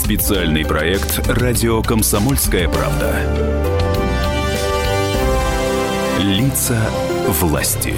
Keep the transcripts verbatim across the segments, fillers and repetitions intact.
Специальный проект «Радио Комсомольская правда». Лица власти.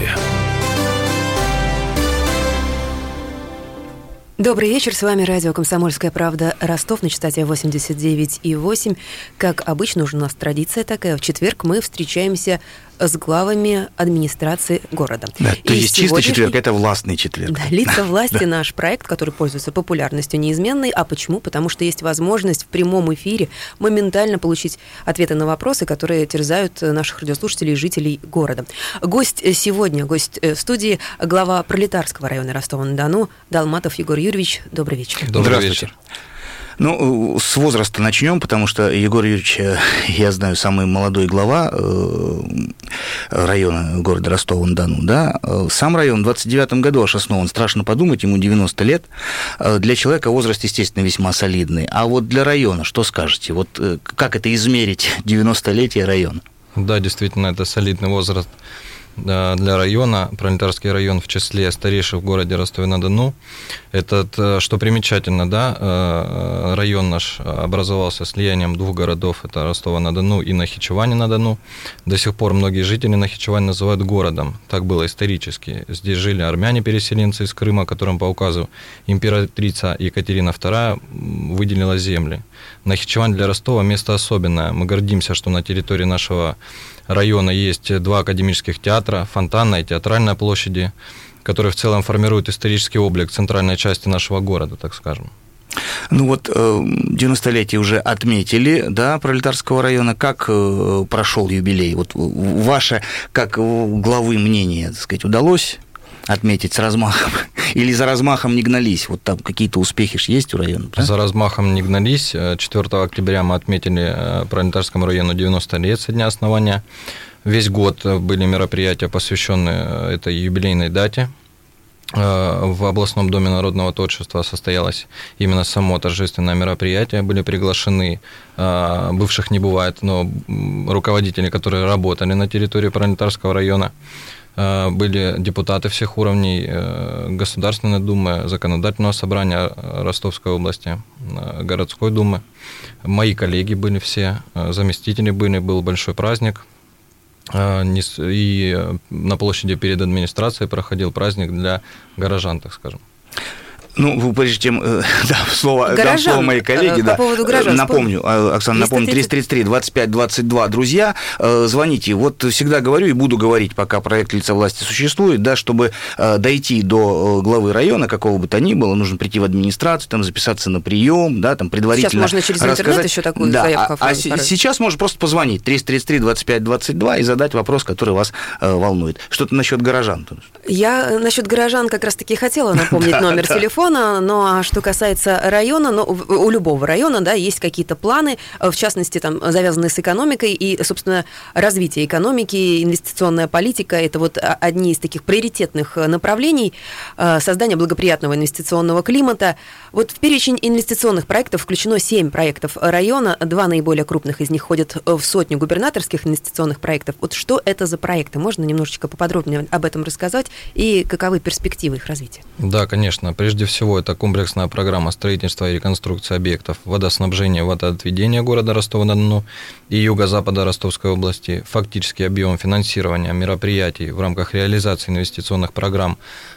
Добрый вечер, с вами радио «Комсомольская правда» Ростов на частоте восемьдесят девять и восемь. Как обычно, уже у нас традиция такая. В четверг мы встречаемся с главами администрации города. Да, то есть чистый четверг, это властный четверг. Да, «Лица власти» — наш проект, который пользуется популярностью неизменной. А почему? Потому что есть возможность в прямом эфире моментально получить ответы на вопросы, которые терзают наших радиослушателей и жителей города. Гость сегодня, гость студии, глава Пролетарского района Ростова-на-Дону Долматов Егор Юрьевич. Добрый вечер. Добрый вечер. Ну, с возраста начнем, потому что Егор Юрьевич, я знаю, самый молодой глава района города Ростова-на-Дону, да. Сам район в двадцать девятом году аж основан, страшно подумать, ему девяносто лет. Для человека возраст, естественно, весьма солидный. А вот для района что скажете? Вот как это измерить, девяностолетие района? Да, действительно, это солидный возраст для района. Пролетарский район в числе старейших в городе Ростове-на-Дону. Этот, что примечательно, да, район наш образовался слиянием двух городов, это Ростова-на-Дону и Нахичевани-на-Дону. До сих пор многие жители Нахичевани называют городом. Так было исторически. Здесь жили армяне-переселенцы из Крыма, которым по указу императрица Екатерина вторая выделила земли. Нахичевань для Ростова место особенное. Мы гордимся, что на территории нашего района есть два академических театра, Фонтанная и Театральная площади, которые в целом формируют исторический облик центральной части нашего города, так скажем. Ну вот девяностолетие уже отметили, да, Пролетарского района. Как прошел юбилей? Вот ваше, как главы, мнение, так сказать, удалось отметить с размахом? Или за размахом не гнались? Вот там какие-то успехи ж есть у района? Да? За размахом не гнались. четвёртого октября мы отметили Пролетарскому району девяносто лет со дня основания. Весь год были мероприятия, посвященные этой юбилейной дате. В областном доме народного творчества состоялось именно само торжественное мероприятие. Были приглашены, бывших не бывает, но руководители, которые работали на территории Пролетарского района. Были депутаты всех уровней Государственной Думы, Законодательного собрания Ростовской области, городской думы. Мои коллеги были все, заместители были, был большой праздник. И на площади перед администрацией проходил праздник для горожан, так скажем. Ну, прежде чем да, слово, дам слово моей коллеге, да, напомню, Оксана, напомню, триста тридцать три двадцать пять двадцать два, друзья, звоните. Вот всегда говорю и буду говорить, пока проект «Лица власти» существует, да, чтобы дойти до главы района, какого бы то ни было, нужно прийти в администрацию, там, записаться на прием, да, там, предварительно сейчас можно через рассказать. Интернет еще такую да, заявку а, а сейчас можно просто позвонить триста тридцать три двадцать пять двадцать два и задать вопрос, который вас волнует. Что-то насчет горожан. Я насчет горожан как раз-таки хотела напомнить номер телефона. Ну, а что касается района, ну, у любого района, да, есть какие-то планы, в частности, там, завязанные с экономикой, и, собственно, развитие экономики, инвестиционная политика – это вот одни из таких приоритетных направлений, создание благоприятного инвестиционного климата. Вот в перечень инвестиционных проектов включено семь проектов района, два наиболее крупных из них ходят в сотню губернаторских инвестиционных проектов. Вот что это за проекты? Можно немножечко поподробнее об этом рассказать и каковы перспективы их развития? Да, конечно. Прежде всего, это комплексная программа строительства и реконструкции объектов водоснабжения и водоотведения города Ростова-на-Дону и юго-запада Ростовской области. Фактический объем финансирования мероприятий в рамках реализации инвестиционных программ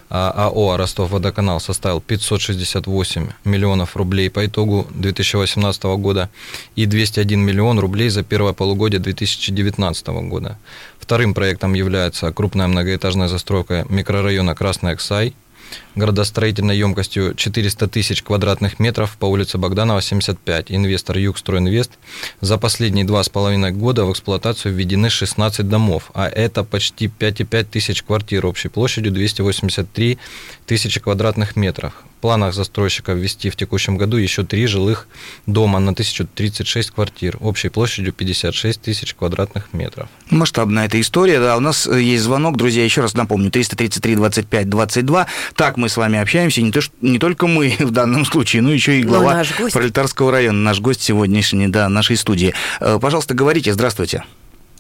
АО «Ростов-Водоканал» составил пятьсот шестьдесят восемь миллионов рублей по итогу две тысячи восемнадцатого года и двести один миллион рублей за первое полугодие две тысячи девятнадцатого года. Вторым проектом является крупная многоэтажная застройка микрорайона Красный Аксай, градостроительной емкостью четыреста тысяч квадратных метров по улице Богданова, семьдесят пять. Инвестор Югстройинвест. За последние два с половиной года в эксплуатацию введены шестнадцать домов, а это почти пять и пять тысяч квартир общей площадью двести восемьдесят три тысячи квадратных метров. В планах застройщика ввести в текущем году еще три жилых дома на тысячу тридцать шесть квартир общей площадью пятьдесят шесть тысяч квадратных метров. Масштабная эта история, да. У нас есть звонок, друзья, еще раз напомню, триста тридцать три двадцать пять двадцать два. Так мы с вами общаемся, не, то, не только мы в данном случае, но еще и глава Пролетарского района, наш гость сегодняшний, да, нашей студии. Пожалуйста, говорите, здравствуйте.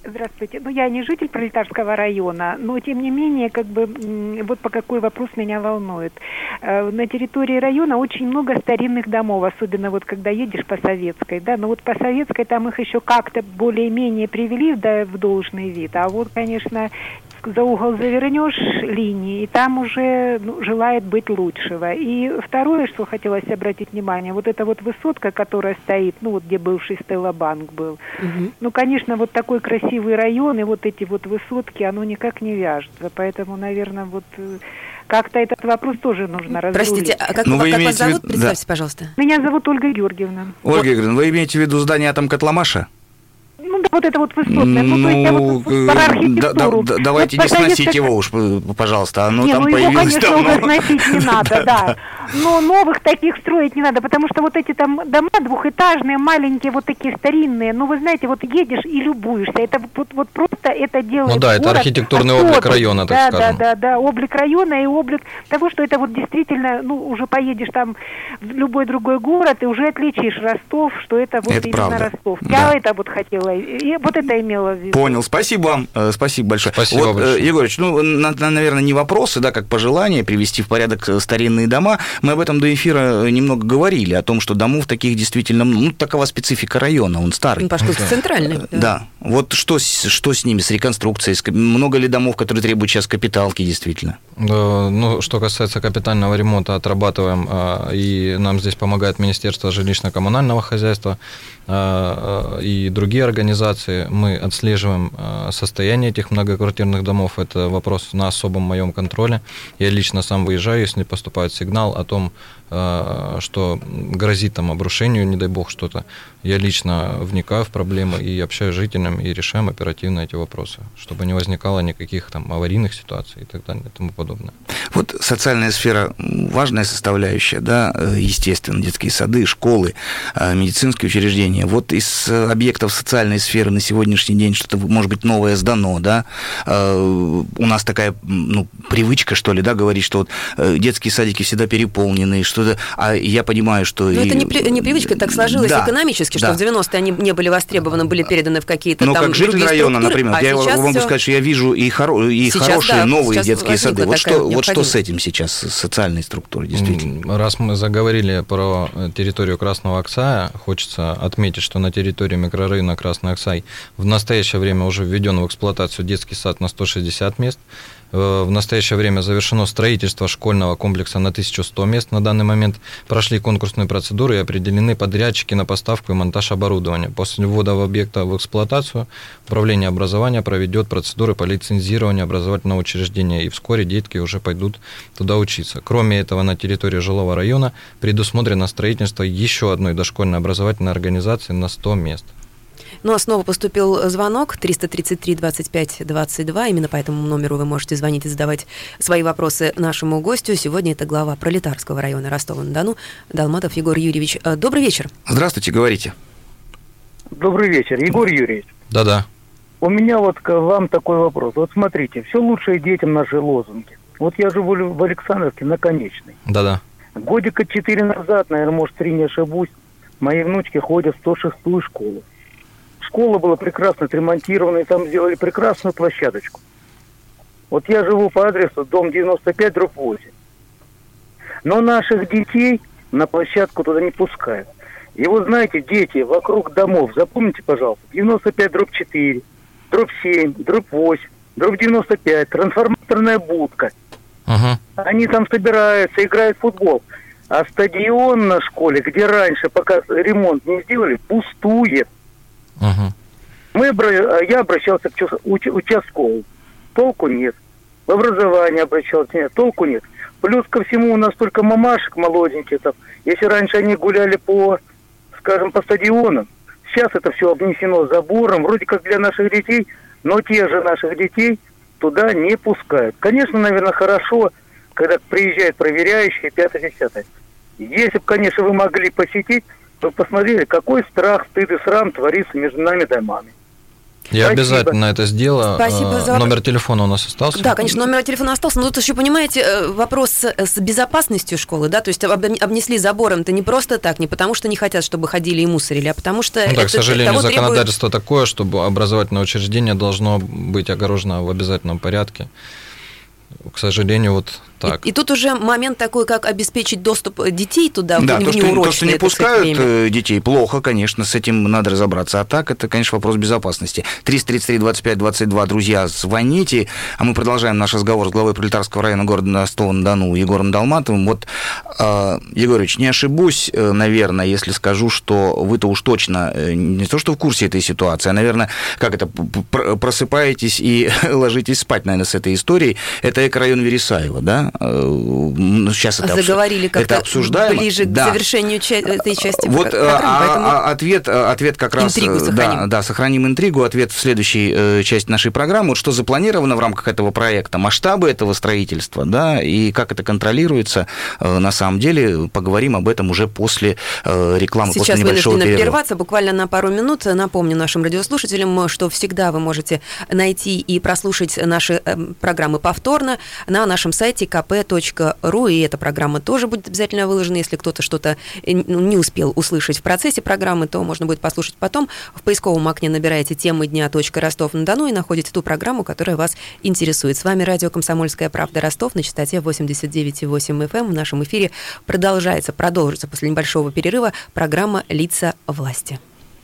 Здравствуйте. Ну, я не житель Пролетарского района, но, тем не менее, как бы, вот по какой вопрос меня волнует. На территории района очень много старинных домов, особенно вот когда едешь по Советской, да, но вот по Советской там их еще как-то более-менее привели да, в должный вид, а вот, конечно, за угол завернешь линии, и там уже ну, желает быть лучшего. И второе, что хотелось обратить внимание, вот эта вот высотка, которая стоит, ну вот где бывший Стеллабанк был. Угу. Ну, конечно, вот такой красивый район, и вот эти вот высотки, оно никак не вяжется. Поэтому, наверное, вот как-то этот вопрос тоже нужно разрулить. Простите, а как, ну, вы, как вас зовут? Вид... Представьте, да. пожалуйста. Меня зовут Ольга Георгиевна. Ольга вот. Георгиевна, вы имеете в виду здание «Атомкотломаша»? Ну, да, вот это вот высотное. Ну, ну то есть, я вот, вот, да, да, да, давайте вот не сносить так... его уж, пожалуйста. Оно не, там ну, появилось его, конечно, давно. уже сносить не надо, да. Но новых таких строить не надо, потому что вот эти там дома двухэтажные, маленькие, вот такие старинные, ну, вы знаете, вот едешь и любуешься. Это вот, вот просто это делает Ну да, это архитектурный особый. облик района, так да, скажем. Да, да, да, облик района и облик того, что это вот действительно, ну, уже поедешь там в любой другой город и уже отличишь Ростов, что это вот это именно правда. Ростов. Я да. это вот хотела, и вот это имела в виду. Понял, спасибо вам, спасибо большое. Спасибо вот, большое. Егорыч, ну, на, на, наверное, не вопросы, да, как пожелания привести в порядок старинные дома. Мы об этом до эфира немного говорили, о том, что домов таких действительно, ну, такова специфика района, он старый. Пашковский да. центральный. Да. да, вот что, что с ними, с реконструкцией? Много ли домов, которые требуют сейчас капиталки, действительно? Да, ну, что касается капитального ремонта, отрабатываем, и нам здесь помогает Министерство жилищно-коммунального хозяйства и другие организации. Мы отслеживаем состояние этих многоквартирных домов. Это вопрос на особом моем контроле. Я лично сам выезжаю, если поступает сигнал о том, что грозит там обрушению, не дай бог что-то. Я лично вникаю в проблемы и общаюсь с жителями, и решаем оперативно эти вопросы, чтобы не возникало никаких там аварийных ситуаций и так далее и тому подобное. Вот социальная сфера важная составляющая, да, естественно, детские сады, школы, медицинские учреждения. Вот из объектов социальной сферы на сегодняшний день что-то, может быть, новое сдано, да? У нас такая, ну, привычка, что ли, да, говорить, что вот детские садики всегда переполнены, что-то, а я понимаю, что... Но и... это не, при, не привычка, так сложилось да, экономически, что да. в девяностые они не были востребованы, были переданы в какие-то ну, там как житель района, например, а я могу все... сказать, что я вижу и, хоро... и хорошие да, новые детские сады. Вот что, вот что с этим сейчас, с социальной структурой, действительно? Раз мы заговорили про территорию Красного Аксая, хочется отметить, что на территории микрорайона Красный Аксай в настоящее время уже введен в эксплуатацию детский сад на сто шестьдесят мест. В настоящее время завершено строительство школьного комплекса на тысячу сто мест. На данный момент прошли конкурсные процедуры и определены подрядчики на поставку и монтаж оборудования. После ввода объекта в эксплуатацию Управление образования проведет процедуры по лицензированию образовательного учреждения, и вскоре детки уже пойдут туда учиться. Кроме этого, на территории жилого района предусмотрено строительство еще одной дошкольной образовательной организации на сто мест. Ну, а снова поступил звонок триста тридцать три двадцать пять двадцать два. Именно по этому номеру вы можете звонить и задавать свои вопросы нашему гостю. Сегодня это глава Пролетарского района Ростова-на-Дону Долматов Егор Юрьевич. Добрый вечер. Здравствуйте, говорите. Добрый вечер, Егор Юрьевич. Да-да. У меня вот к вам такой вопрос. Вот смотрите, все лучшее детям наши лозунги. Вот я живу в Александровке на Конечной. Да-да. Годика четыре назад, наверное, может, три, не ошибусь, мои внучки ходят в сто шестую школу. Школа была прекрасно отремонтирована, и там сделали прекрасную площадочку. Вот я живу по адресу дом девяносто пять дробь восемь. Но наших детей на площадку туда не пускают. И вот знаете, дети вокруг домов, запомните, пожалуйста, девяносто пять дробь четыре, дробь семь, дробь восемь, дробь девяносто пять, трансформаторная будка. Uh-huh. Они там собираются, играют в футбол. А стадион на школе, где раньше, пока ремонт не сделали, пустует. Uh-huh. Мы, я обращался к участковому. Толку нет. В образование обращался. Нет, толку нет. Плюс ко всему у нас только мамашек молоденьких. Там. Если раньше они гуляли по, скажем, по стадионам, сейчас это все обнесено забором, вроде как для наших детей, но те же наших детей туда не пускают. Конечно, наверное, хорошо, когда приезжают проверяющие, пятое-десятое. Если бы, конечно, вы могли посетить, вы посмотрели, какой страх, стыд и срам творится между нами домами. Я Спасибо. обязательно это сделаю. Спасибо за... Номер телефона у нас остался? Да, конечно, номер телефона остался. Но тут еще, понимаете, вопрос с безопасностью школы, да, то есть обнесли забором-то не просто так, не потому что не хотят, чтобы ходили и мусорили, а потому что... Ну, так, это, к сожалению, законодательство требует... такое, чтобы образовательное учреждение должно быть огорожено в обязательном порядке. К сожалению, вот так. И, и тут уже момент такой, как обеспечить доступ детей туда, да, в то, что, то, что не пускают время. детей, плохо, конечно, с этим надо разобраться. А так, это, конечно, вопрос безопасности. триста тридцать три двадцать пять двадцать два, друзья, звоните. А мы продолжаем наш разговор с главой Пролетарского района города Ростова-на-Дону Егором Долматовым. Вот, э, Егорович, не ошибусь, наверное, если скажу, что вы-то уж точно не то, что в курсе этой ситуации, а, наверное, как это, просыпаетесь и ложитесь спать, наверное, с этой историей. Это эко-район Вересаева, да? Сейчас это, Заговорили как-то это обсуждаемо. Ближе да. к завершению ча- этой части вот, программы, поэтому... а, ответ, ответ как раз... Интригу сохраним. Да, да, сохраним интригу. Ответ в следующей э, части нашей программы. Вот что запланировано в рамках этого проекта, масштабы этого строительства, да, и как это контролируется, э, на самом деле, поговорим об этом уже после э, рекламы, Сейчас после небольшого вынуждены перерыва. прерваться буквально на пару минут. Напомню нашим радиослушателям, что всегда вы можете найти и прослушать наши э, программы повторно на нашем сайте ка пэ точка ру, и эта программа тоже будет обязательно выложена. Если кто-то что-то не успел услышать в процессе программы, то можно будет послушать потом. В поисковом окне набираете «Темы дня. Ростов-на-Дону» и находите ту программу, которая вас интересует. С вами радио «Комсомольская правда» Ростов на частоте восемьдесят девять и восемь эф эм. В нашем эфире продолжается, продолжится после небольшого перерыва программа «Лица власти».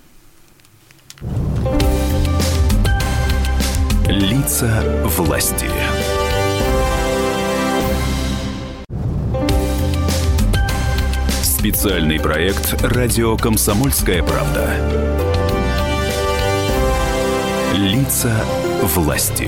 Лица власти. Специальный проект «Радио Комсомольская правда». Лица власти.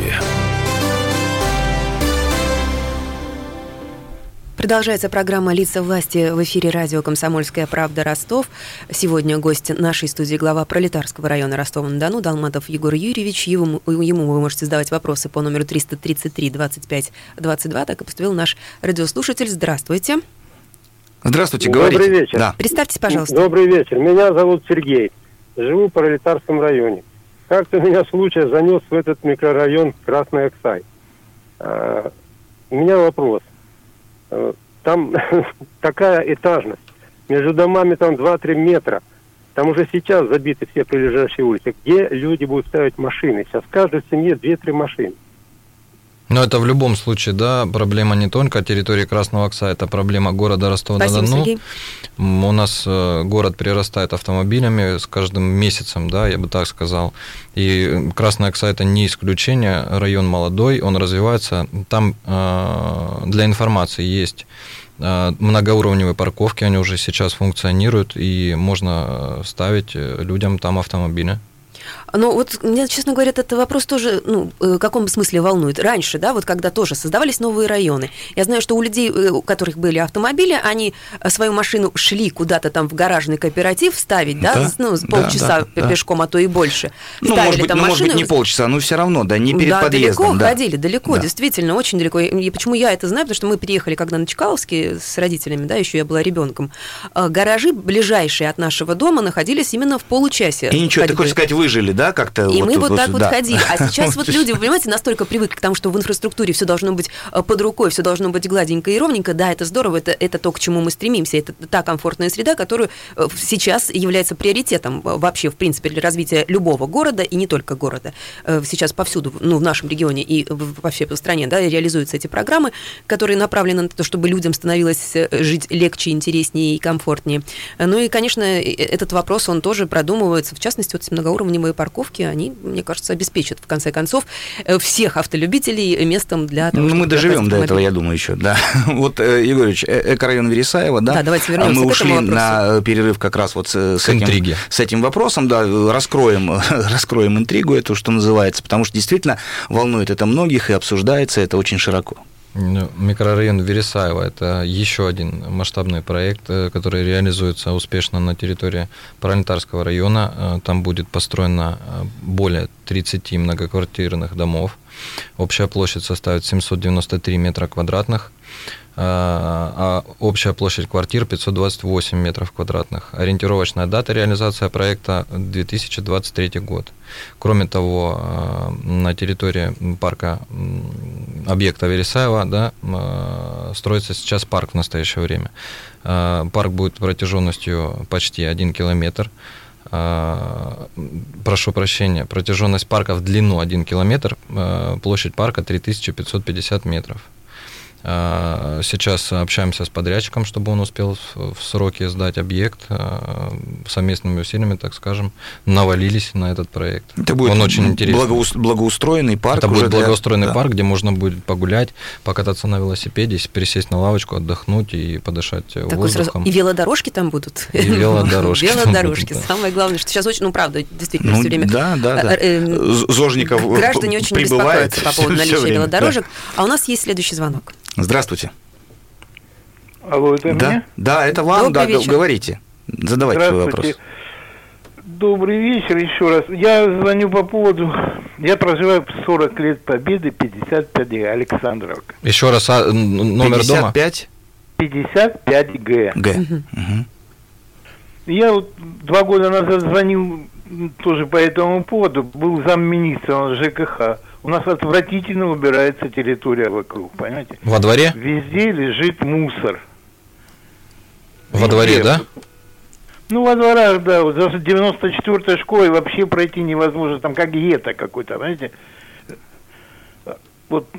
Продолжается программа «Лица власти» в эфире радио «Комсомольская правда» Ростов. Сегодня гость нашей студии, глава Пролетарского района Ростова-на-Дону Долматов Егор Юрьевич. Ему, ему вы можете задавать вопросы по номеру триста тридцать три двадцать пять двадцать два. Так и поступил наш радиослушатель. Здравствуйте. Здравствуйте, говорите. Добрый вечер. Да. Представьтесь, пожалуйста. Добрый вечер. Меня зовут Сергей. Живу в Пролетарском районе. Как-то меня случай занес в этот микрорайон Красный Аксай. А, у меня вопрос. А, там такая этажность. Между домами там два-три метра. Там уже сейчас забиты все прилежащие улицы. Где люди будут ставить машины? Сейчас в каждой семье две-три машины. Но это в любом случае, да, проблема не только территории Красного Аксая, это проблема города Ростова-на-Дону. У нас город прирастает автомобилями с каждым месяцем, да, я бы так сказал. И Красный Аксай – это не исключение, район молодой, он развивается. Там для информации есть многоуровневые парковки, они уже сейчас функционируют, и можно ставить людям там автомобили. Но вот меня, честно говоря, этот вопрос тоже, ну, в каком смысле волнует. Раньше, да, вот когда тоже создавались новые районы, я знаю, что у людей, у которых были автомобили, они свою машину шли куда-то там в гаражный кооператив ставить, да, да ну, полчаса да, да, пешком, да. а то и больше. Ну, Ставили может быть, там ну, машину. может быть, не полчаса, но все равно, да, не перед да, подъездом. Далеко да, ходили, далеко, да. действительно, очень далеко. И почему я это знаю? Потому что мы приехали, когда на Чкаловске с родителями, да, еще я была ребенком. Гаражи, ближайшие от нашего дома, находились именно в получасе. И ничего, ты хочешь сказать, выжили, да, как-то? И вот мы тут, вот вот, так вот да. ходили. А сейчас вот люди, вы понимаете, настолько привыкли к тому, что в инфраструктуре все должно быть под рукой, все должно быть гладенько и ровненько. Да, это здорово, это, это то, к чему мы стремимся. Это та комфортная среда, которая сейчас является приоритетом вообще, в принципе, для развития любого города, и не только города. Сейчас повсюду, ну, в нашем регионе и во всей стране, да, реализуются эти программы, которые направлены на то, чтобы людям становилось жить легче, интереснее и комфортнее. Ну и, конечно, этот вопрос, он тоже продумывается. В частности, вот эти многоуровневые парковки, они, мне кажется, обеспечат, в конце концов, всех автолюбителей местом для того, ну, чтобы... мы доживем до этого, я думаю, еще, да. Вот, Егорович, эко-район Вересаева, да? Да, давайте вернемся мы к ушли этому на перерыв как раз вот с, с, этим, с этим вопросом, да, раскроем, раскроем интригу эту, что называется, потому что действительно волнует это многих и обсуждается это очень широко. Микрорайон Вересаева – это еще один масштабный проект, который реализуется успешно на территории Пролетарского района. Там будет построено более тридцати многоквартирных домов. Общая площадь составит семьсот девяносто три метра квадратных. а общая площадь квартир пятьсот двадцать восемь метров квадратных. Ориентировочная дата реализации проекта две тысячи двадцать третий год. Кроме того, на территории парка объекта Вересаева, да, строится сейчас парк в настоящее время. Парк будет протяженностью почти один километр. Прошу прощения, протяженность парка в длину один километр, площадь парка три тысячи пятьсот пятьдесят метров. Сейчас общаемся с подрядчиком, чтобы он успел в сроки сдать объект. Совместными усилиями, так скажем, навалились на этот проект. Это будет он очень интересный. Благоустроенный парк. Это будет благоустроенный для... парк, да. Где можно будет погулять, покататься на велосипеде, пересесть на лавочку, отдохнуть и подышать так воздухом. И велодорожки там будут. И велодорожки. Велодорожки. Самое главное, что сейчас очень, ну правда, действительно, все время... Да, да, да. Зожников граждане очень беспокоятся по поводу наличия велодорожек. А у нас есть следующий звонок. Здравствуйте. Алло, это да? мне? Да, это вам, да, говорите. Задавайте свой вопрос. Добрый вечер еще раз. Я звоню по поводу... Я проживаю сорок лет Победы, пятьдесят пять Г, Александровка. Еще раз, а, номер пятьдесят пять? дома? пятьдесят пять Г. Г. Угу. Я вот два года назад звонил тоже по этому поводу. Был замминистра ЖКХ. У нас отвратительно убирается территория вокруг, понимаете? Во дворе? Везде лежит мусор. Во Везде. Дворе, да? Ну, во дворах, да. Вот даже девяносто четвёртой школой вообще пройти невозможно. Там как гетто какой-то, понимаете? Вот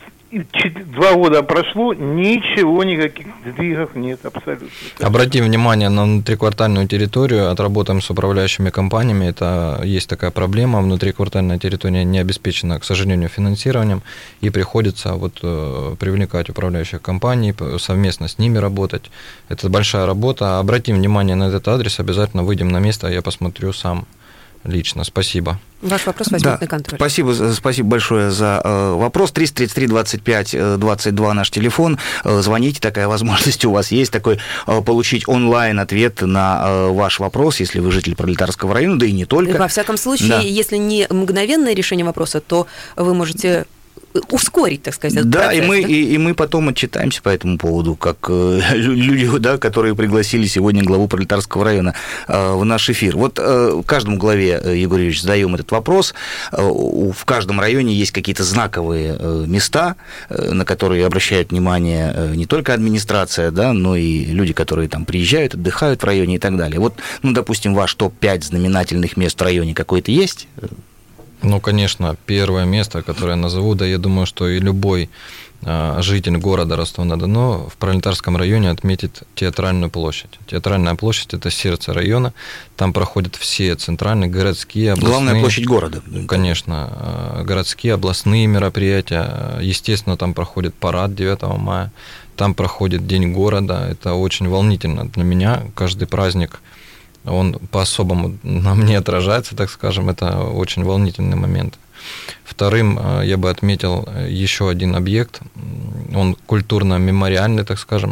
два года прошло, ничего, никаких сдвигов нет абсолютно. Обратим внимание на внутриквартальную территорию, отработаем с управляющими компаниями, это есть такая проблема, внутриквартальная территория не обеспечена, к сожалению, финансированием, и приходится вот привлекать управляющих компаний, совместно с ними работать. Это большая работа. Обратим внимание на этот адрес, обязательно выйдем на место, я посмотрю сам лично. Спасибо. Ваш вопрос возьмет да. на контроль. Спасибо, спасибо большое за э, вопрос. триста тридцать три двадцать пять двадцать два наш телефон. Э, звоните, такая возможность у вас есть, такой э, получить онлайн ответ на э, ваш вопрос, если вы житель Пролетарского района, да и не только. Во всяком случае, да. если не мгновенное решение вопроса, то вы можете ускорить, так сказать, да, процесс, и мы, да? И, и мы потом отчитаемся по этому поводу, как э, люди, да, которые пригласили сегодня главу Пролетарского района э, в наш эфир. Вот э, каждому главе, э, Егор Юрьевич, задаем этот вопрос. Э, в каждом районе есть какие-то знаковые э, места, э, на которые обращают внимание э, не только администрация, да, но и люди, которые там приезжают, отдыхают в районе и так далее. Вот, ну, допустим, ваш топ пять знаменательных мест в районе какой-то есть? Ну, конечно, первое место, которое я назову, да, я думаю, что и любой э, житель города Ростова-на-Дону в Пролетарском районе отметит Театральную площадь. Театральная площадь – это сердце района, там проходят все центральные, городские, областные... Главная площадь города. Конечно, э, городские, областные мероприятия, естественно, там проходит парад девятого мая, там проходит День города, это очень волнительно для меня, каждый праздник он по-особому на мне отражается, так скажем, это очень волнительный момент. Вторым я бы отметил еще один объект, он культурно-мемориальный, так скажем,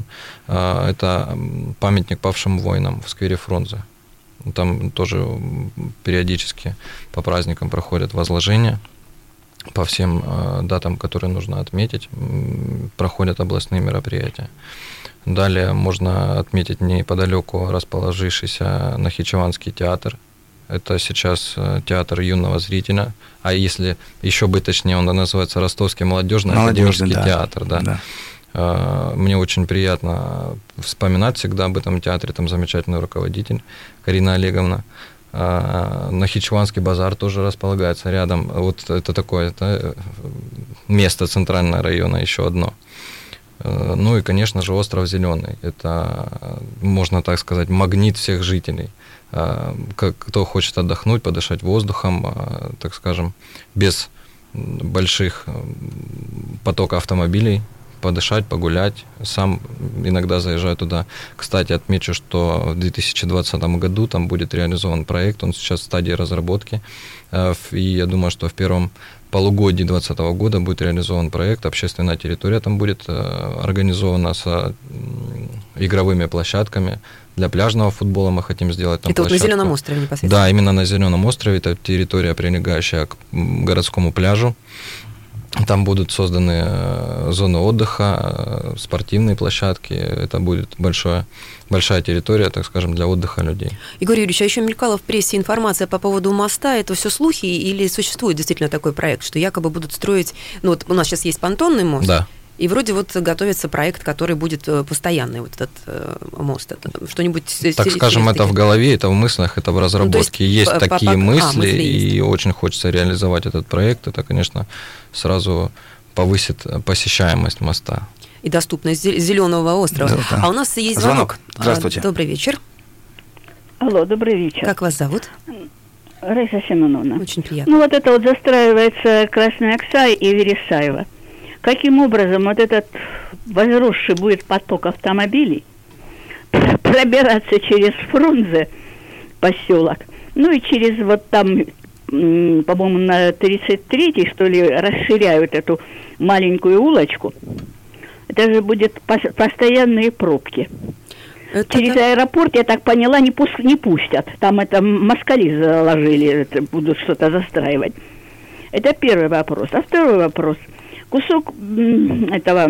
это памятник павшим воинам в сквере Фрунзе. Там тоже периодически по праздникам проходят возложения, по всем датам, которые нужно отметить, проходят областные мероприятия. Далее можно отметить неподалеку расположившийся Нахичеванский театр. Это сейчас театр юного зрителя. А если еще быть точнее, он называется Ростовский молодежный академический да. театр. Да. Да. Мне очень приятно вспоминать всегда об этом театре. Там замечательный руководитель Карина Олеговна. Нахичеванский базар тоже располагается рядом. Вот это такое это место центрального района, еще одно. Ну и, конечно же, остров Зеленый. Это, можно так сказать, магнит всех жителей. Кто хочет отдохнуть, подышать воздухом, так скажем, без больших потока автомобилей, подышать, погулять. Сам иногда заезжаю туда. Кстати, отмечу, что в две тысячи двадцатом году там будет реализован проект, он сейчас в стадии разработки. И я думаю, что в первом полугодии две тысячи двадцатого года будет реализован проект, общественная территория там будет организована с игровыми площадками. Для пляжного футбола мы хотим сделать там это площадку. Вот на Зеленом острове непосредственно? Да, именно на Зеленом острове. Это территория, прилегающая к городскому пляжу. Там будут созданы зоны отдыха, спортивные площадки. Это будет большое, большая территория, так скажем, для отдыха людей. Егор Юрьевич, а еще мелькала в прессе информация по поводу моста. Это все слухи или существует действительно такой проект, что якобы будут строить... Ну вот у нас сейчас есть понтонный мост. Да. И вроде вот готовится проект, который будет постоянный, вот этот э, мост. Это что-нибудь... Так скажем, это в голове, это в мыслях, это в разработке. Ну, есть есть по, такие по, мысли, а, мысли и есть. Очень хочется реализовать этот проект. Это, конечно, сразу повысит посещаемость моста. И доступность Зеленого острова. Да, да. А у нас есть звонок. звонок. Здравствуйте. Добрый вечер. Алло, добрый вечер. Как вас зовут? Раиса Семеновна. Очень приятно. Ну, вот это вот застраивается Красный Аксай и Вересаево. Каким образом вот этот возросший будет поток автомобилей пробираться через Фрунзе поселок, ну и через вот там, по-моему, на тридцать третьей, что ли, расширяют эту маленькую улочку. Это же будет постоянные пробки. Это через так... аэропорт, я так поняла, не, пусть, не пустят. Там это москали заложили, это, будут что-то застраивать. Это первый вопрос. А второй вопрос. Кусок этого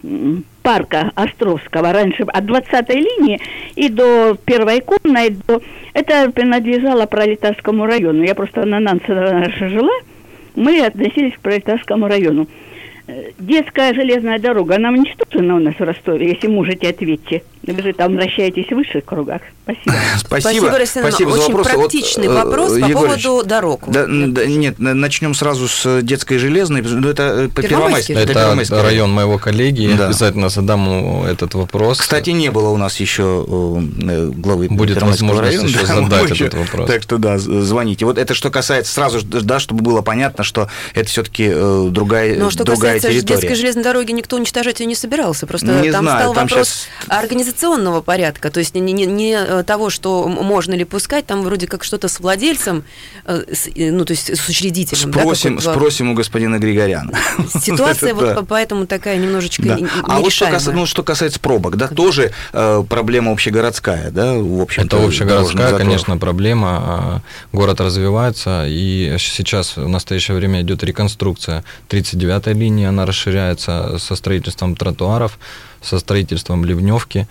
парка Островского раньше от двадцатой линии и до Первой Конной, до... это принадлежало Пролетарскому району. Я просто на Нанце жила, мы относились к Пролетарскому району. Детская железная дорога, она уничтожена у нас в Ростове, если можете, ответьте. Вы же там вращаетесь в высших кругах. Спасибо. Спасибо, Спасибо, Спасибо за очень вопрос. Очень практичный вот, вопрос по Егорыч, поводу дорог. Да, да, нет, начнем сразу с детской железной. Ну, это Первомайский. Это Первомайский район моего коллеги. Да. Я обязательно задам ему этот вопрос. Кстати, не было у нас еще главы Будет Первомайского возможность района. еще Да, задать еще, этот вопрос. Так что да, звоните. Вот это что касается сразу, да, чтобы было понятно, что это все-таки другая, Но что другая касается территория. детской железной дороги, никто уничтожать ее не собирался. Просто не там знаю, стал там вопрос сейчас... организационного порядка. То есть не, не, не того, что можно ли пускать, там вроде как что-то с владельцем, с, ну, то есть с учредителем. Спросим, да, спросим у господина Григоряна. Ситуация вот поэтому такая немножечко нерешаемая. А вот что касается, ну, что касается пробок, да, тоже проблема общегородская, да, в общем-то. Это общегородская, конечно, проблема. Город развивается, и сейчас в настоящее время идет реконструкция тридцать девятой линии, она расширяется со строительством тротуаров, со строительством ливневки,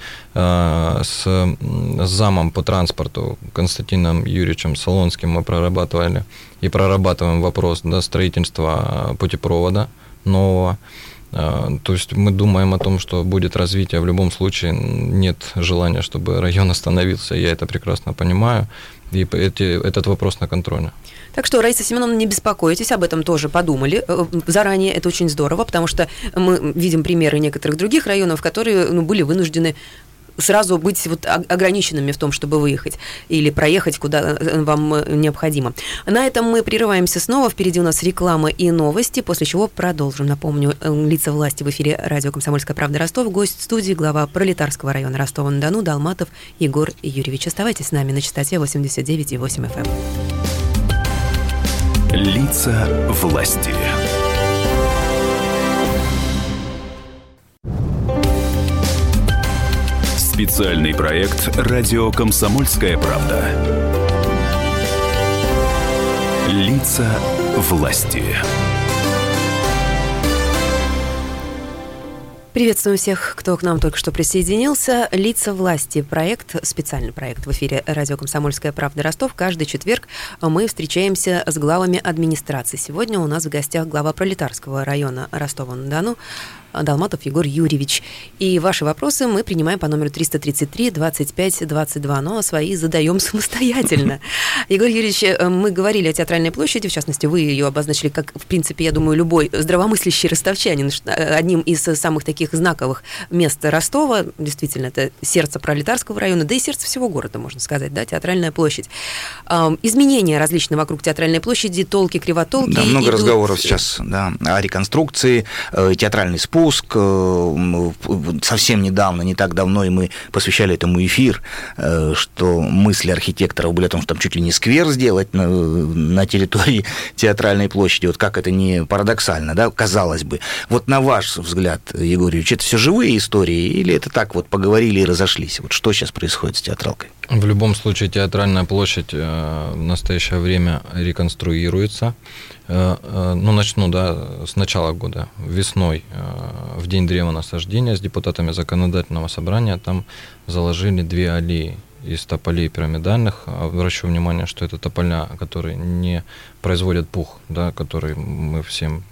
с, с замом по транспорту Константином Юрьевичем Солонским мы прорабатывали и прорабатываем вопрос, да, строительства путепровода нового. То есть мы думаем о том, что будет развитие. В любом случае нет желания, чтобы район остановился. Я это прекрасно понимаю. И эти, этот вопрос на контроле. Так что, Раиса Семеновна, не беспокойтесь, об этом тоже подумали заранее. Это очень здорово, потому что мы видим примеры некоторых других районов, которые, ну, были вынуждены сразу быть вот ограниченными в том, чтобы выехать или проехать, куда вам необходимо. На этом мы прерываемся снова. Впереди у нас реклама и новости, после чего продолжим. Напомню, лица власти в эфире радио «Комсомольская правда» Ростов. Гость студии, глава Пролетарского района Ростова-на-Дону Долматов Егор Юрьевич. Оставайтесь с нами на частоте восемьдесят девять и восемь эф эм. Лица власти. Специальный проект «Радио Комсомольская правда». Лица власти. Приветствуем всех, кто к нам только что присоединился. «Лица власти» – проект, специальный проект в эфире радио «Комсомольская правда» Ростов. Каждый четверг мы встречаемся с главами администрации. Сегодня у нас в гостях глава Пролетарского района Ростова-на-Дону Долматов Егор Юрьевич. И ваши вопросы мы принимаем по номеру триста тридцать три двадцать пять двадцать два, но свои задаем самостоятельно. Егор Юрьевич, мы говорили о Театральной площади, в частности, вы ее обозначили как, в принципе, я думаю, любой здравомыслящий ростовчанин, одним из самых таких знаковых мест Ростова. Действительно, это сердце Пролетарского района, да и сердце всего города, можно сказать, да, Театральная площадь. Изменения различные вокруг Театральной площади, толки, кривотолки. Да, много идут... разговоров сейчас, да, о реконструкции, театральный спуск. Совсем недавно, не так давно, и мы посвящали этому эфир, что мысли архитекторов были о том, что там чуть ли не сквер сделать на, на территории Театральной площади. Вот как это не парадоксально, да, казалось бы. Вот на ваш взгляд, Егор Юрьевич, это все живые истории или это так вот поговорили и разошлись? Вот что сейчас происходит с театралкой? В любом случае театральная площадь в настоящее время реконструируется. Ну, начну, да, с начала года. Весной, в день древонасаждения, с депутатами законодательного собрания там заложили две аллеи из тополей пирамидальных. Обращу внимание, что это тополя, которые не производят пух, да, который мы всем,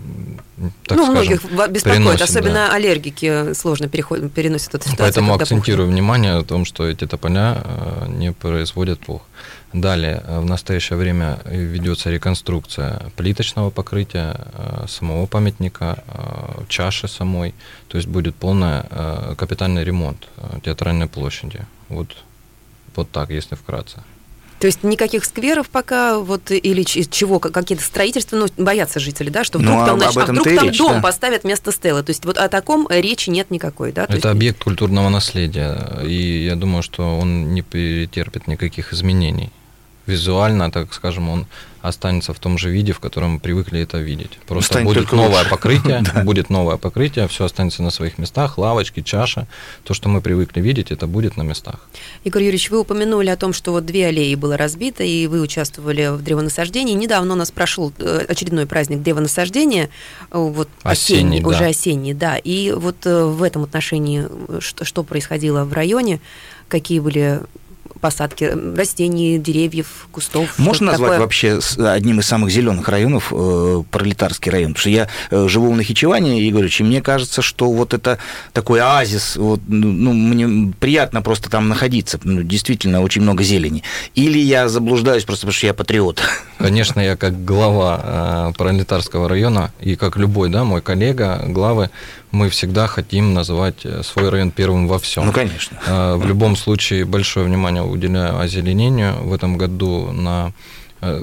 так ну, скажем, многих беспокоит, переносим, особенно да. аллергики сложно переходят, переносят эту ситуацию. Поэтому акцентирую пух. внимание о том, что эти тополя не производят пух. Далее, в настоящее время ведется реконструкция плиточного покрытия, самого памятника, чаши самой, то есть будет полный капитальный ремонт театральной площади. Вот, вот так, если вкратце. То есть никаких скверов пока, вот, или чего, какие-то строительства, ну, боятся жители, да, что вдруг ну, там, а, значит, а вдруг там речь, дом да? поставят вместо стелы. То есть вот о таком речи нет никакой, да? То Это есть... объект культурного наследия, и я думаю, что он не претерпит никаких изменений. Визуально, так скажем, он останется в том же виде, в котором мы привыкли это видеть. Просто Станет будет новое лучше. покрытие, будет новое покрытие, все останется на своих местах, лавочки, чаша. То, что мы привыкли видеть, это будет на местах. Игорь Юрьевич, вы упомянули о том, что вот две аллеи было разбито, и вы участвовали в древонасаждении. Недавно у нас прошел очередной праздник древонасаждения, вот осенний, осенний уже да. осенний, да. И вот в этом отношении что, что происходило в районе, какие были посадки растений, деревьев, кустов. Можно назвать такое? вообще одним из самых зеленых районов э, Пролетарский район? Потому что я э, живу в Нахичеване, Игорь Ильич, и мне кажется, что вот это такой оазис, вот, ну, мне приятно просто там находиться, ну, действительно очень много зелени. Или я заблуждаюсь просто потому, что я патриот? Конечно, я как глава э, Пролетарского района, и как любой, да, мой коллега, главы, мы всегда хотим называть свой район первым во всем. Ну, конечно. Э, в любом случае, большое внимание уделяю озеленению. В этом году, на, э,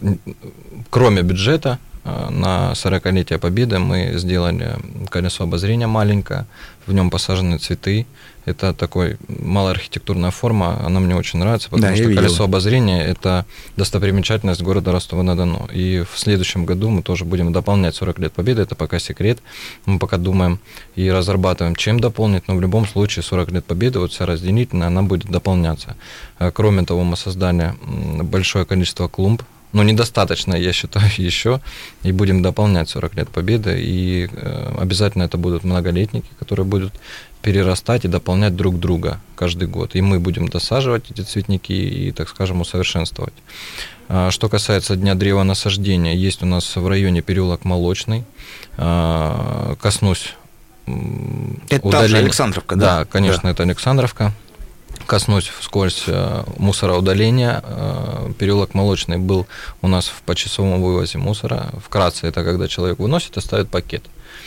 кроме бюджета, э, на сорокалетие Победы мы сделали колесо обозрения маленькое, в нем посажены цветы. Это такой малая архитектурная форма, она мне очень нравится, потому да, что колесо видел. обозрения – это достопримечательность города Ростова-на-Дону. И в следующем году мы тоже будем дополнять сорок лет Победы, это пока секрет. Мы пока думаем и разрабатываем, чем дополнить, но в любом случае сорок лет Победы, вот вся разделительная, она будет дополняться. Кроме того, мы создали большое количество клумб, но недостаточно, я считаю, еще, и будем дополнять сорок лет Победы, и обязательно это будут многолетники, которые будут перерастать и дополнять друг друга каждый год. И мы будем досаживать эти цветники и, так скажем, усовершенствовать. Что касается Дня древонасаждения, есть у нас в районе переулок Молочный. Коснусь это удаления. Та же Александровка, да? Да, конечно, да. Это Александровка. Коснусь вскользь мусороудаления. Переулок Молочный был у нас в почасовом вывозе мусора. Вкратце, это когда человек выносит и ставит пакет.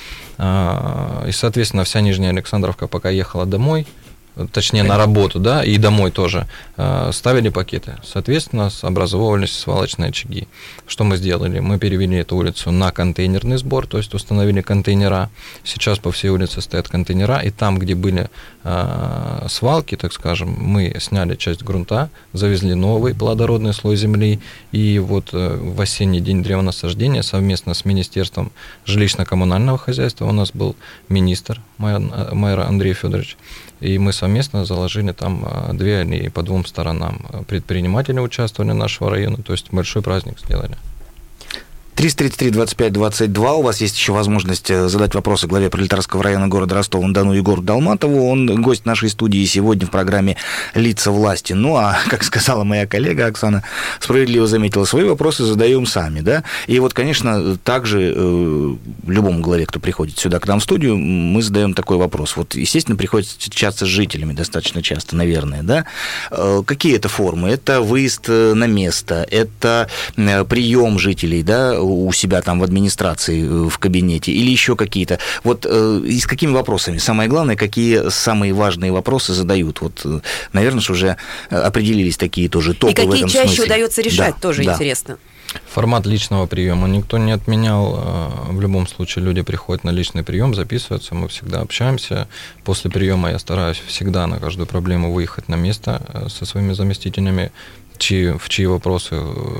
И, соответственно, вся Нижняя Александровка, пока ехала домой, точнее на работу, да, и домой тоже, ставили пакеты. Соответственно, образовывались свалочные очаги. Что мы сделали? Мы перевели эту улицу на контейнерный сбор, то есть установили контейнера. Сейчас по всей улице стоят контейнера, и там, где были э, свалки, так скажем, мы сняли часть грунта, завезли новый плодородный слой земли, и вот э, в осенний день древонасаждения совместно с Министерством жилищно-коммунального хозяйства у нас был министр, мэр Андрей Федорович, и мы совместно заложили там две аллеи по двум сторонам. Предприниматели участвовали нашего района, то есть большой праздник сделали. триста тридцать три двадцать пять двадцать два. У вас есть еще возможность задать вопросы главе Пролетарского района города Ростова-на-Дону Егору Долматову. Он гость нашей студии сегодня в программе «Лица власти». Ну, а, как сказала моя коллега Оксана, справедливо заметила, свои вопросы задаем сами, да? И вот, конечно, также э, любому главе, кто приходит сюда к нам в студию, мы задаем такой вопрос. Вот, естественно, приходится встречаться с жителями достаточно часто, наверное, да? Э, какие это формы? Это выезд на место, это э, прием жителей, да, у себя там в администрации, в кабинете, или еще какие-то. Вот э, и с какими вопросами? Самое главное, какие самые важные вопросы задают? Вот, наверное, что уже определились такие тоже топы в этом смысле. И какие чаще удается решать, да, тоже да. интересно. Формат личного приема никто не отменял. В любом случае люди приходят на личный прием, записываются, мы всегда общаемся. После приема я стараюсь всегда на каждую проблему выехать на место со своими заместителями, чьи, в чьи вопросы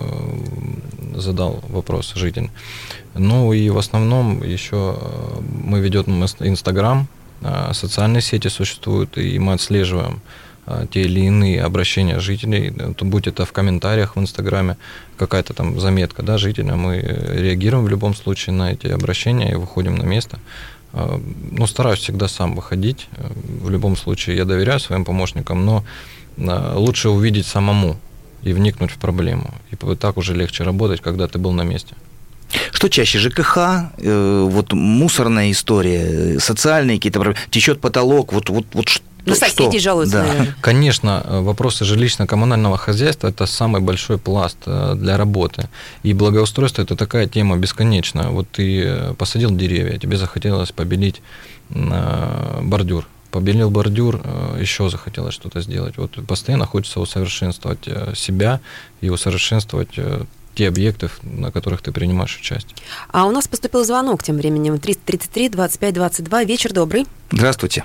задал вопрос житель. Ну и в основном еще мы ведем Инстаграм, социальные сети существуют, и мы отслеживаем те или иные обращения жителей, будь это в комментариях в Инстаграме, какая-то там заметка, да, жителя, мы реагируем в любом случае на эти обращения и выходим на место. Ну, стараюсь всегда сам выходить, в любом случае я доверяю своим помощникам, но лучше увидеть самому и вникнуть в проблему. И так уже легче работать, когда ты был на месте. Что чаще, ЖКХ, э, вот мусорная история, социальные какие-то проблемы, течет потолок, вот, вот, вот что? Ну, соседи жалуются, да. наверное. Конечно, вопросы жилищно-коммунального хозяйства – это самый большой пласт для работы. И благоустройство – это такая тема бесконечная. Вот ты посадил деревья, тебе захотелось побелить бордюр. Побелил бордюр, еще захотелось что-то сделать. Вот постоянно хочется усовершенствовать себя и усовершенствовать те объекты, на которых ты принимаешь участие. А у нас поступил звонок тем временем. триста тридцать три двадцать пять двадцать два. Вечер добрый. Здравствуйте.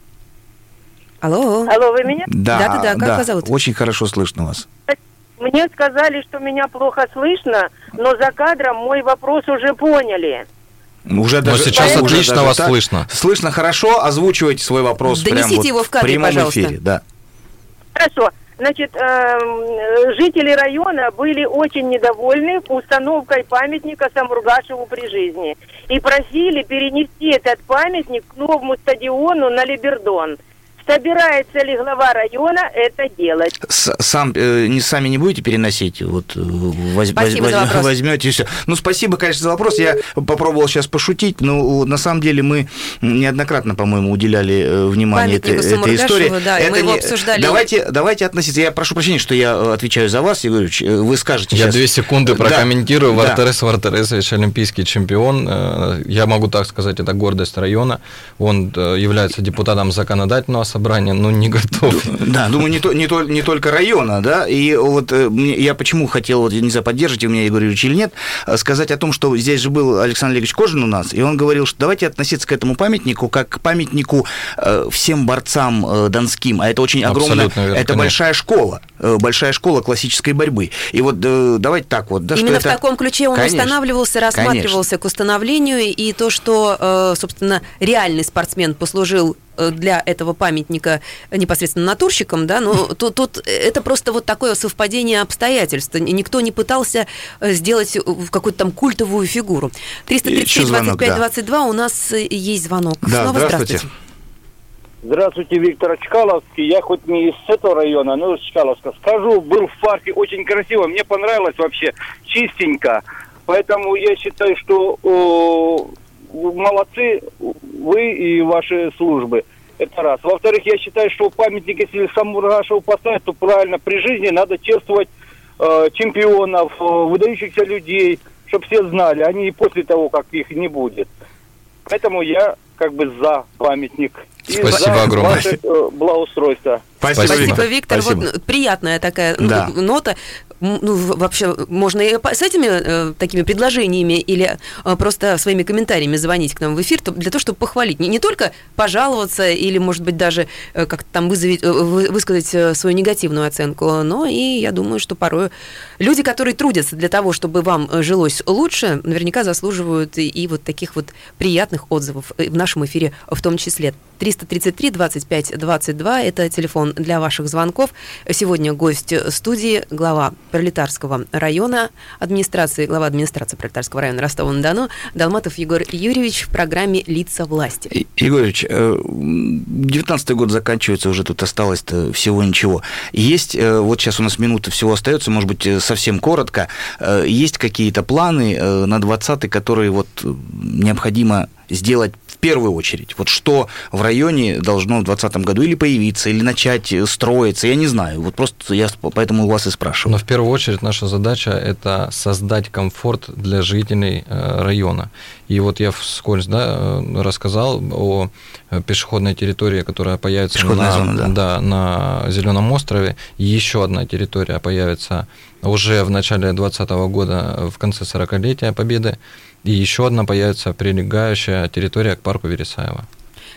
Алло. Алло, вы меня? Да, Да-да-да, как да, вас зовут? Очень хорошо слышно вас. Мне сказали, что меня плохо слышно, но за кадром мой вопрос уже поняли. Уже даже, сейчас уже отлично даже вас так. Слышно. Слышно хорошо, озвучивайте свой вопрос. Донесите прямо его вот в кадре, в прямом пожалуйста. эфире. Да. Хорошо. Значит, жители района были очень недовольны установкой памятника Самургашеву при жизни и просили перенести этот памятник к новому стадиону на Либердон. Собирается ли глава района это делать? С, сам, э, не, сами не будете переносить? Вот, воз, спасибо воз, за вопрос. Возьмете и все. Ну, спасибо, конечно, за вопрос. Я попробовал сейчас пошутить, но на самом деле мы неоднократно, по-моему, уделяли внимание этой, этой истории. Да, это мы его не... обсуждали. Давайте, давайте относиться. Я прошу прощения, что я отвечаю за вас, Егорович. Вы скажете Я сейчас... две секунды прокомментирую. Да. Вартерес Вартересович, олимпийский чемпион. Я могу так сказать, это гордость района. Он является депутатом законодательного собрания, но не готов. Да, думаю, не, то, не, то, не только района, да, и вот я почему хотел, вот, не знаю, поддержите меня, Егор Юрьевич, или нет, сказать о том, что здесь же был Александр Олегович Кожин у нас, и он говорил, что давайте относиться к этому памятнику как к памятнику всем борцам донским, а это очень огромная, верно, это конечно. большая школа, большая школа классической борьбы. И вот давайте так вот, да, именно что в это... таком ключе он Конечно. устанавливался, рассматривался Конечно. К установлению, и то, что, собственно, реальный спортсмен послужил для этого памятника непосредственно натурщиком, да, но тут, тут это просто вот такое совпадение обстоятельств. Никто не пытался сделать какую-то там культовую фигуру. триста тридцать шесть двадцать пять двадцать два, да. У нас есть звонок. Да, Снова здравствуйте. здравствуйте. Здравствуйте, Виктор Чкаловский. Я хоть не из этого района, но из Чкаловска. Скажу, был в парке, очень красиво. Мне понравилось вообще, чистенько. Поэтому я считаю, что о, молодцы вы и ваши службы. Это раз. Во-вторых, я считаю, что памятник, если Самургашеву поставить, то правильно, при жизни надо чествовать э, чемпионов, э, выдающихся людей, чтобы все знали, а не после того, как их не будет. Поэтому я как бы за памятник. И Спасибо за огромное. ваше э, благоустройство. Спасибо, Спасибо, Виктор. Спасибо. Вот приятная такая Да. ну, нота. Ну, вообще, можно и с этими э, такими предложениями или э, просто своими комментариями звонить к нам в эфир, то, для того, чтобы похвалить. Не, не только пожаловаться или, может быть, даже э, как-то там вызовить, э, высказать э, свою негативную оценку, но и я думаю, что порой люди, которые трудятся для того, чтобы вам жилось лучше, наверняка заслуживают и, и вот таких вот приятных отзывов в нашем эфире в том числе. триста тридцать три двадцать пять двадцать два – это телефон для ваших звонков. Сегодня гость студии, глава Пролетарского района администрации, глава администрации Пролетарского района Ростова-на-Дону Долматов Егор Юрьевич в программе «Лица власти». Егор Юрьевич, девятнадцатый год заканчивается, уже тут осталось-то всего ничего. Есть, вот сейчас у нас минута всего остается, может быть, совсем коротко, есть какие-то планы на двадцатый, которые вот необходимо сделать в первую очередь? Вот что в районе должно в двадцатом году или появиться, или начать строиться, я не знаю. Вот просто я поэтому у вас и спрашиваю. Но в первую очередь наша задача – это создать комфорт для жителей района. И вот я вскользь да, рассказал о пешеходной территории, которая появится на, зона, да. Да, на Зеленом острове. И еще одна территория появится уже в начале двадцатого года, в конце сорокалетия Победы. И еще одна появится прилегающая территория к парку Вересаева.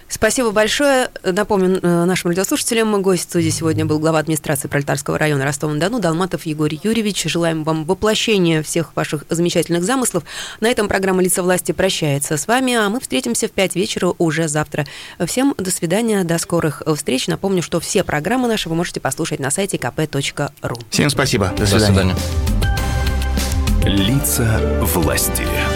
Спасибо большое. Напомню нашим радиослушателям, гость студии сегодня был глава администрации Пролетарского района Ростова-на-Дону Долматов Егор Юрьевич. Желаем вам воплощения всех ваших замечательных замыслов. На этом программа «Лица власти» прощается с вами, а мы встретимся в пять вечера уже завтра. Всем до свидания, до скорых встреч. Напомню, что все программы наши вы можете послушать на сайте ка пэ точка ру. Всем спасибо. До свидания. Лица власти.